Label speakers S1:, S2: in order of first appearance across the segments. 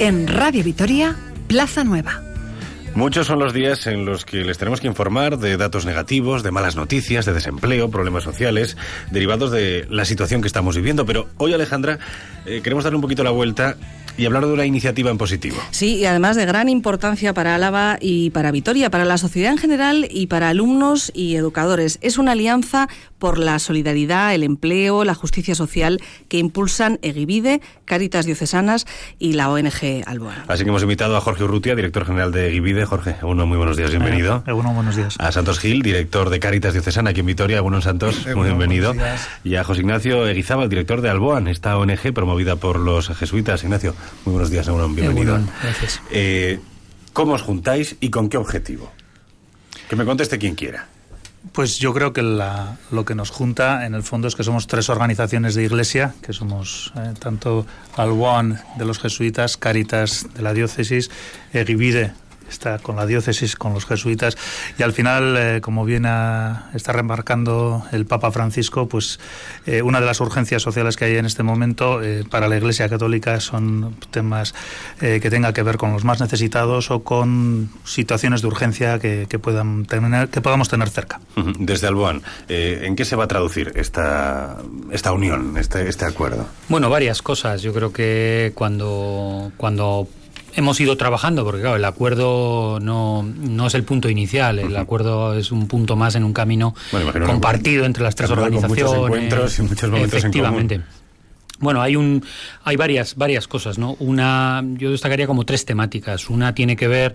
S1: En Radio Vitoria, Plaza Nueva.
S2: Muchos son los días en los que les tenemos que informar de datos negativos, de malas noticias, de desempleo, problemas sociales, derivados de la situación que estamos viviendo. Pero hoy, Alejandra, queremos darle un poquito la vuelta y hablar de una iniciativa en positivo.
S3: Sí, y además de gran importancia para Álava y para Vitoria, para la sociedad en general y para alumnos y educadores. Es una alianza por la solidaridad, el empleo, la justicia social que impulsan Egivide, Cáritas Diocesanas y la ONG Alboan.
S2: Así que hemos invitado a Jorge Urrutia, director general de Egivide. Jorge, muy buenos días, bienvenido.
S4: Buenos días.
S2: A Santos Gil, director de Cáritas Diocesana aquí en Vitoria. Santos, muy bienvenido. Y a José Ignacio Eguizábal, director de Alboan, esta ONG promovida por los jesuitas. Ignacio, muy buenos días, bienvenido.
S4: Gracias.
S2: ¿Cómo os juntáis y con qué objetivo? Que me conteste quien quiera.
S4: Pues yo creo que lo que nos junta en el fondo es que somos 3 organizaciones de iglesia, que somos tanto Alboan de los jesuitas, Cáritas de la diócesis, Egivide está con la diócesis, con los jesuitas, y al final, como bien está remarcando el Papa Francisco, pues una de las urgencias sociales que hay en este momento para la Iglesia Católica son temas que tengan que ver con los más necesitados o con situaciones de urgencia que podamos tener cerca.
S2: Desde Alboan, ¿en qué se va a traducir esta unión, este acuerdo?
S5: Bueno, varias cosas. Yo creo que cuando hemos ido trabajando, porque claro, el acuerdo no es el punto inicial, el acuerdo es un punto más en un camino compartido entre las 3 organizaciones.
S2: Con muchos encuentros y muchos momentos
S5: efectivamente.
S2: En común.
S5: Bueno, hay varias cosas, ¿no? Yo destacaría como 3 temáticas. Una tiene que ver,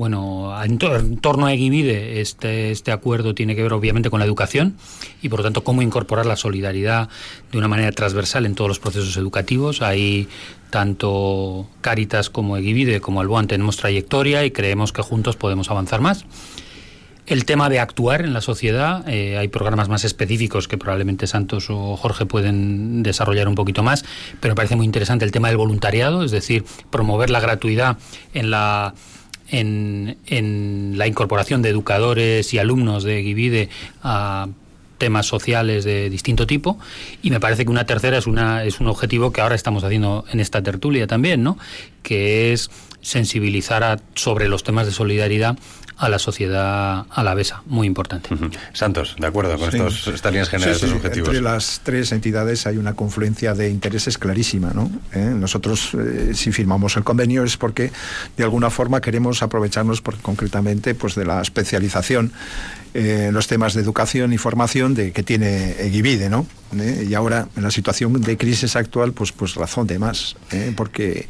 S5: en torno a Egivide, este acuerdo tiene que ver obviamente con la educación y por lo tanto cómo incorporar la solidaridad de una manera transversal en todos los procesos educativos. Ahí tanto Cáritas como Egivide como Alboan tenemos trayectoria y creemos que juntos podemos avanzar más. El tema de actuar en la sociedad, hay programas más específicos que probablemente Santos o Jorge pueden desarrollar un poquito más, pero me parece muy interesante el tema del voluntariado, es decir, promover la gratuidad en la incorporación de educadores y alumnos de Egivide a temas sociales de distinto tipo, y me parece que una tercera es un objetivo que ahora estamos haciendo en esta tertulia también, ¿no? Que es sensibilizar sobre los temas de solidaridad a la sociedad alavesa, muy importante.
S2: Santos, de acuerdo con estas líneas generales, estos objetivos.
S6: Entre las 3 entidades hay una confluencia de intereses clarísima, ¿no? Nosotros, si firmamos el convenio, es porque de alguna forma queremos aprovecharnos concretamente de la especialización en los temas de educación y formación que tiene Egivide, ¿no? Y ahora, en la situación de crisis actual, pues razón de más, porque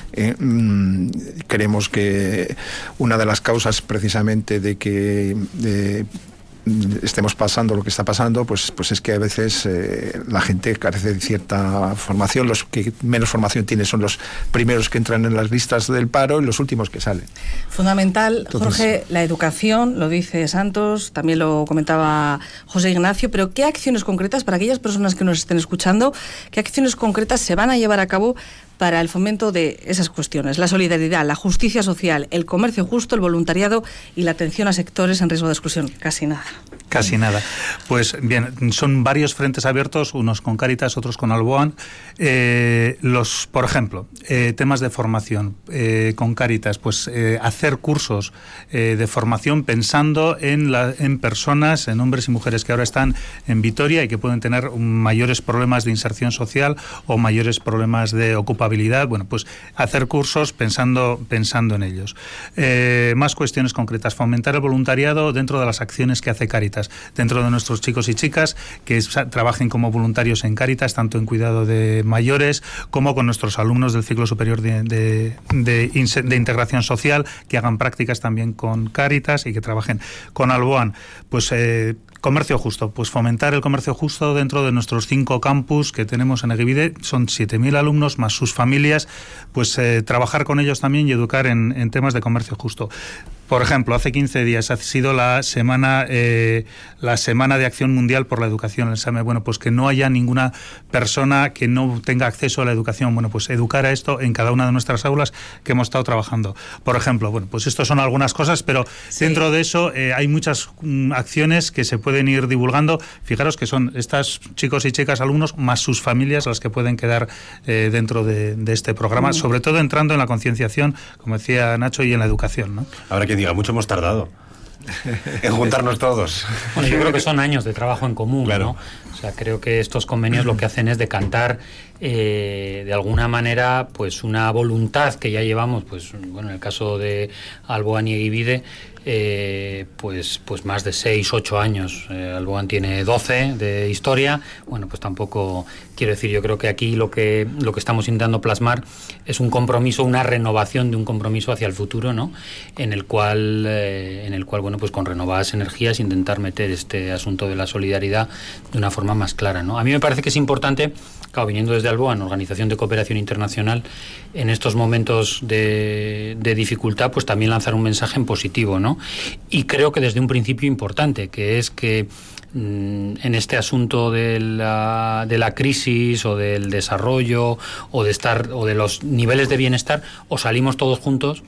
S6: creemos que una de las causas precisamente de que estemos pasando lo que está pasando, pues es que a veces la gente carece de cierta formación. Los que menos formación tienen son los primeros que entran en las listas del paro y los últimos que salen.
S3: Fundamental, Jorge, la educación, lo dice Santos, también lo comentaba José Ignacio, pero ¿qué acciones concretas para aquellas personas que nos estén escuchando, qué acciones concretas se van a llevar a cabo para el fomento de esas cuestiones? La solidaridad, la justicia social, el comercio justo, el voluntariado y la atención a sectores en riesgo de exclusión. Casi nada.
S4: Casi nada. Pues bien, son varios frentes abiertos, unos con Cáritas, otros con Alboan. Por ejemplo, temas de formación con Cáritas, hacer cursos de formación pensando en personas, en hombres y mujeres que ahora están en Vitoria y que pueden tener mayores problemas de inserción social o mayores problemas de ocupabilidad. Hacer cursos pensando en ellos. Más cuestiones concretas, fomentar el voluntariado dentro de las acciones que hace Cáritas, dentro de nuestros chicos y chicas que trabajen como voluntarios en Cáritas, tanto en cuidado de mayores como con nuestros alumnos del ciclo superior de integración social, que hagan prácticas también con Cáritas y que trabajen con Alboan. Comercio justo, fomentar el comercio justo dentro de nuestros 5 campus que tenemos en Egivide. Son 7.000 alumnos más sus familias, trabajar con ellos también y educar en temas de comercio justo. Por ejemplo, hace 15 días ha sido la semana de Acción Mundial por la Educación. Bueno, pues que no haya ninguna persona que no tenga acceso a la educación. Bueno, pues educar a esto en cada una de nuestras aulas que hemos estado trabajando. Por ejemplo, bueno, pues esto son algunas cosas, pero dentro de eso hay muchas acciones que se pueden ir divulgando. Fijaros que son estos chicos y chicas alumnos más sus familias las que pueden quedar dentro de este programa, sobre todo entrando en la concienciación, como decía Nacho, y en la educación, ¿no?
S2: Ahora que diga, mucho hemos tardado en juntarnos todos.
S5: Bueno, yo creo que son años de trabajo en común,
S2: claro,
S5: ¿no? O sea, creo que estos convenios lo que hacen es decantar de alguna manera pues una voluntad que ya llevamos, pues bueno, en el caso de Alboan y Egibide, pues más de 6-8 años. Alboan tiene 12 de historia. Bueno, pues tampoco quiero decir, yo creo que aquí lo que estamos intentando plasmar es un compromiso, una renovación de un compromiso hacia el futuro, ¿no? En el cual bueno, pues con renovadas energías intentar meter este asunto de la solidaridad de una forma más clara, ¿no? A mí me parece que es importante, claro, viniendo desde Alboan, Organización de Cooperación Internacional, en estos momentos de dificultad, pues también lanzar un mensaje en positivo, ¿no? Y creo que desde un principio importante, que es que en este asunto de la crisis o del desarrollo o de los niveles de bienestar, o salimos todos juntos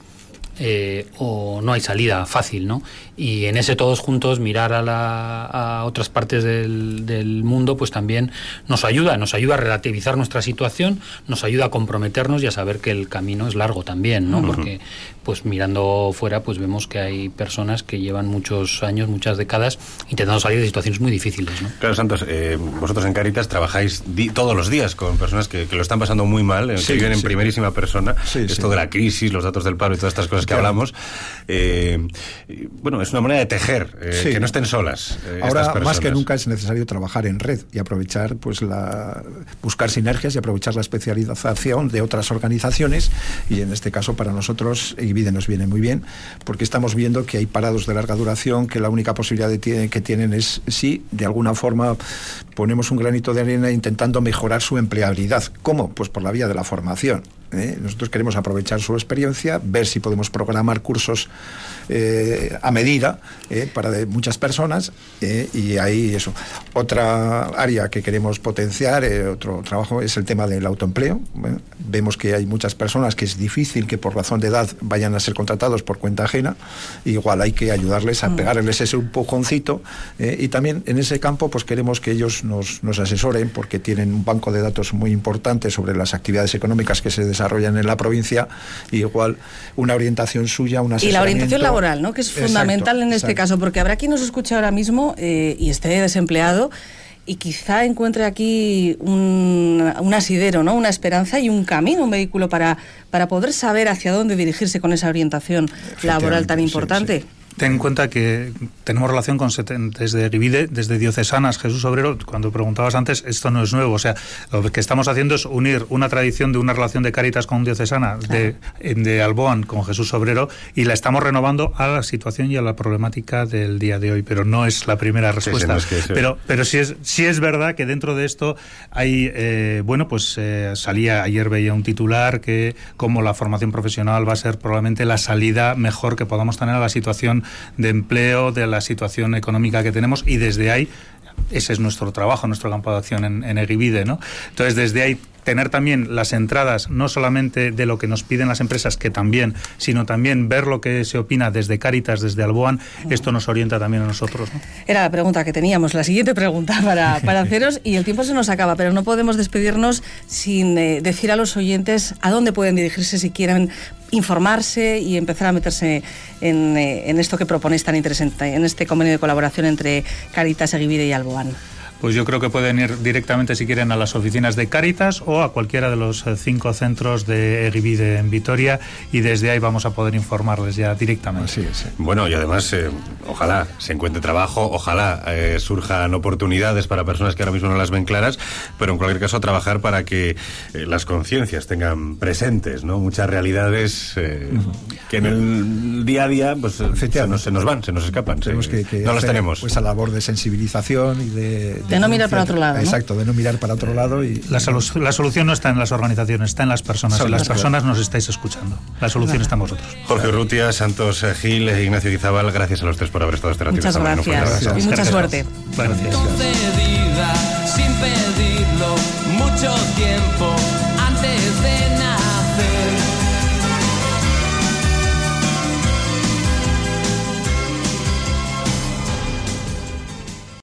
S5: o no hay salida fácil, ¿no? Y en ese todos juntos mirar a otras partes del mundo, pues también nos ayuda a relativizar nuestra situación, nos ayuda a comprometernos y a saber que el camino es largo también, ¿no? Porque pues mirando fuera pues vemos que hay personas que llevan muchos años, muchas décadas intentando salir de situaciones muy difíciles, ¿no?
S2: Claro, Santos, vosotros en Cáritas trabajáis todos los días con personas que lo están pasando muy mal, que viven en primerísima persona, esto de la crisis, los datos del paro y todas estas cosas que hablamos. Bueno, es una manera de tejer, que no estén solas.
S6: Ahora más que nunca es necesario trabajar en red y aprovechar, pues buscar sinergias y aprovechar la especialización de otras organizaciones, y en este caso para nosotros Egibide nos viene muy bien, porque estamos viendo que hay parados de larga duración, que la única posibilidad que tienen es, si de alguna forma ponemos un granito de arena intentando mejorar su empleabilidad. ¿Cómo? Pues por la vía de la formación. Nosotros queremos aprovechar su experiencia, ver si podemos programar cursos a medida para muchas personas, y ahí eso. Otra área que queremos potenciar, otro trabajo, es el tema del autoempleo. Vemos que hay muchas personas que es difícil que por razón de edad vayan a ser contratados por cuenta ajena. Igual hay que ayudarles a pegarles ese empujoncito, y también en ese campo pues queremos que ellos nos asesoren, porque tienen un banco de datos muy importante sobre las actividades económicas que se desarrollan en la provincia, y igual una orientación suya, un asesoramiento.
S3: Y la orientación laboral, ¿no? Que es fundamental en este caso, porque habrá quien nos escuche ahora mismo y esté desempleado y quizá encuentre aquí un asidero, ¿no? Una esperanza y un camino, un vehículo para poder saber hacia dónde dirigirse con esa orientación laboral tan importante.
S6: Sí.
S4: Ten en cuenta que tenemos relación desde Egibide, desde Diocesanas, Jesús Obrero. Cuando preguntabas antes, esto no es nuevo. O sea, lo que estamos haciendo es unir una tradición de una relación de Cáritas con Diocesana, de Alboan con Jesús Obrero, y la estamos renovando a la situación y a la problemática del día de hoy. Pero no es la primera respuesta. Pero sí es verdad que dentro de esto hay, salía, ayer veía un titular que como la formación profesional va a ser probablemente la salida mejor que podamos tener a la situación de empleo, de la situación económica que tenemos, y desde ahí, ese es nuestro trabajo, nuestro campo de acción en Egibide, ¿no? Entonces, desde ahí, tener también las entradas, no solamente de lo que nos piden las empresas, que también, sino también ver lo que se opina desde Cáritas, desde Alboan, esto nos orienta también a nosotros, ¿no?
S3: Era la pregunta que teníamos, la siguiente pregunta para haceros, y el tiempo se nos acaba, pero no podemos despedirnos sin decir a los oyentes a dónde pueden dirigirse si quieren informarse y empezar a meterse en esto que proponéis tan interesante, en este convenio de colaboración entre Cáritas, Egibide y Alboan.
S4: Pues yo creo que pueden ir directamente, si quieren, a las oficinas de Cáritas o a cualquiera de los 5 centros de Egibide en Vitoria, y desde ahí vamos a poder informarles ya directamente.
S6: Sí.
S2: Bueno, y además, ojalá se encuentre trabajo, ojalá surjan oportunidades para personas que ahora mismo no las ven claras, pero en cualquier caso trabajar para que las conciencias tengan presentes, ¿no? Muchas realidades que en el día a día pues se nos van, se nos escapan.
S6: Tenemos que
S2: no las tenemos.
S6: Pues a labor de sensibilización y de
S3: De no mirar para otro lado, ¿no?
S6: Exacto, de no mirar para otro lado. Y
S4: la solución no está en las organizaciones, está en las personas. Y las personas nos estáis escuchando. La solución está en vosotros.
S2: Jorge Urrutia, Santos Gil, Ignacio Guizábal, gracias a los tres por haber estado este ratito.
S3: Muchas gracias. Y mucha suerte.
S4: Gracias.
S7: Concedida, sin pedirlo, mucho tiempo antes de nacer.